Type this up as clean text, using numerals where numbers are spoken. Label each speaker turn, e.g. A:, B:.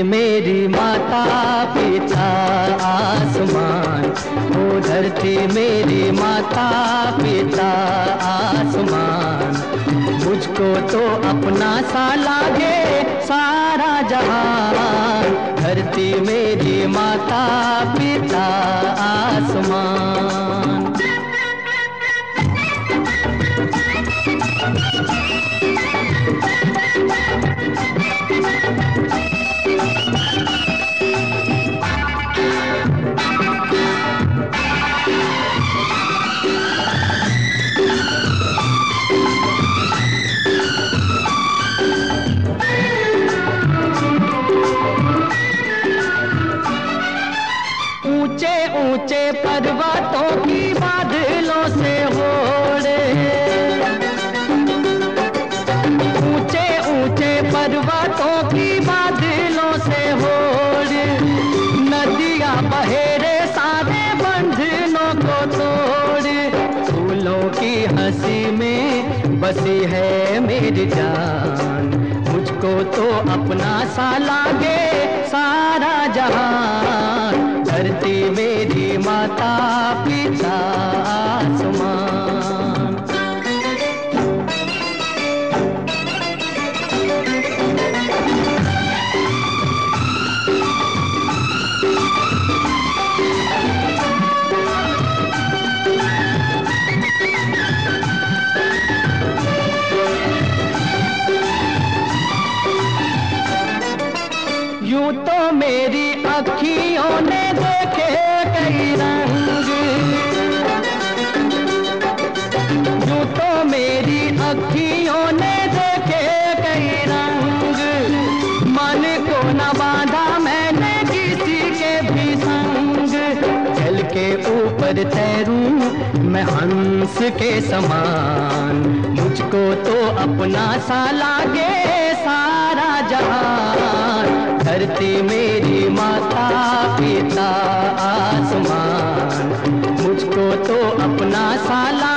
A: मेरी माता पिता आसमान, ओ धरती मेरी माता पिता आसमान। मुझको तो अपना सा लागे सारा जहान, धरती मेरी माता पिता आसमान। ऊंचे ऊंचे पर्वतों की बादलों से होड़े, ऊंचे ऊंचे पर्वतों की बादलों से होड़े। नदियां बहेरे सारे बंधनों को तोड़े, फूलों की हंसी में बसी है मेरी जान। मुझको तो अपना सा लागे सारा जहान, धरती मेरी माता पिता आसमान। यूं तो मेरी अखियों ने देखे कई रंग, यूं तो मेरी अखियों ने देखे कई रंग। मन को न बांधा मैंने किसी के भी संग, जल के ऊपर तैरूं मैं हंस के समान। मुझको तो अपना सा लागे सारा जहान, धरती मेरी माता पिता आसमान। मुझको तो अपना सा